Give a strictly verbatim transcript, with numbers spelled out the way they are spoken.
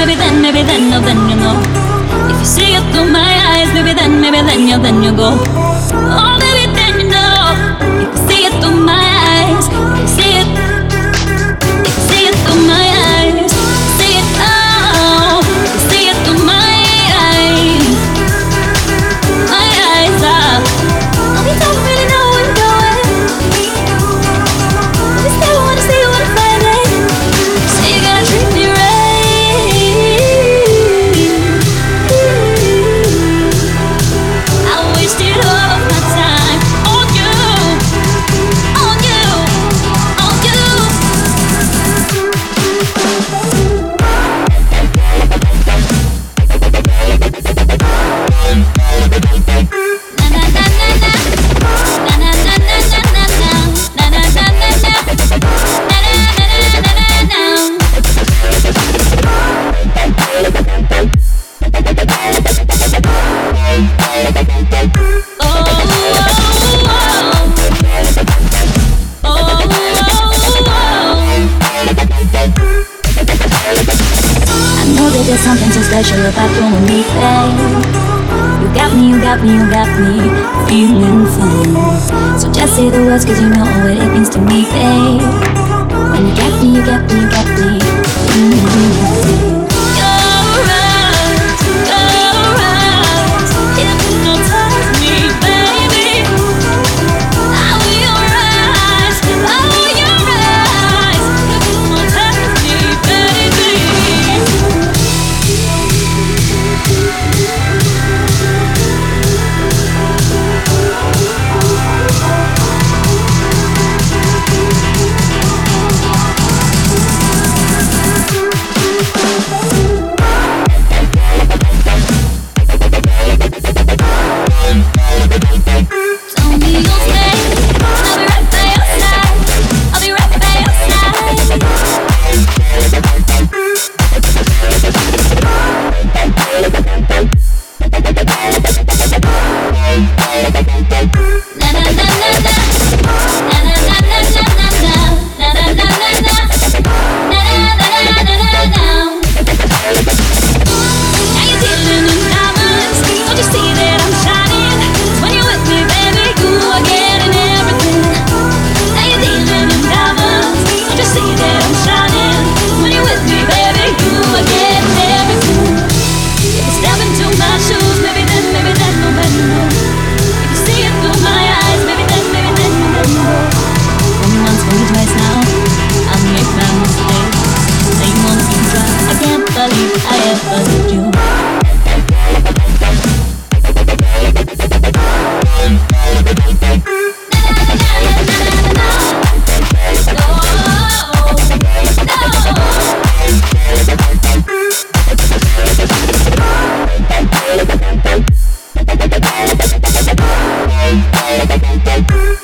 maybe then, maybe then, no, then you know. If you see it through my eyes, maybe then, maybe then you, then you go. Oh, maybe then you know. If you see it through my eyes, if you see it, if you see it through my eyes, see it, oh, if you see it through my eyes, my eyes are. Oh, we don't really know where we're going, but we still wanna see what I'm finding. So you gotta treat me right. There's something so special about you and me, babe. You got me, you got me, you got me feeling fine. So just say the words, cause you know what it means to me, babe. When you got me, you got me, you got me mm-hmm. Your eyes, your eyes hypnotize me, baby. Oh, your eyes, oh, your eyes hypnotize me, baby. Tell me you'll stay, I'll be right by your side. I'll be right by your side. Na na na na na, na na na na na na, na na na na na, na na na na na. Now you're dealing in diamonds, don't you see that I'm shining? When you're with me, baby, you are getting everything. Now you're dealing in diamonds, don't you see that I'm shining? When you're with me, baby, you are getting everything. If you step into my shoes, maybe then, maybe then, no, maybe no. If you see it through my eyes, maybe then, maybe then, no, maybe no. Fool me once, fool me twice now, I'll make my mistake. Say you won't even try, I can't believe I ever loved you. No, no.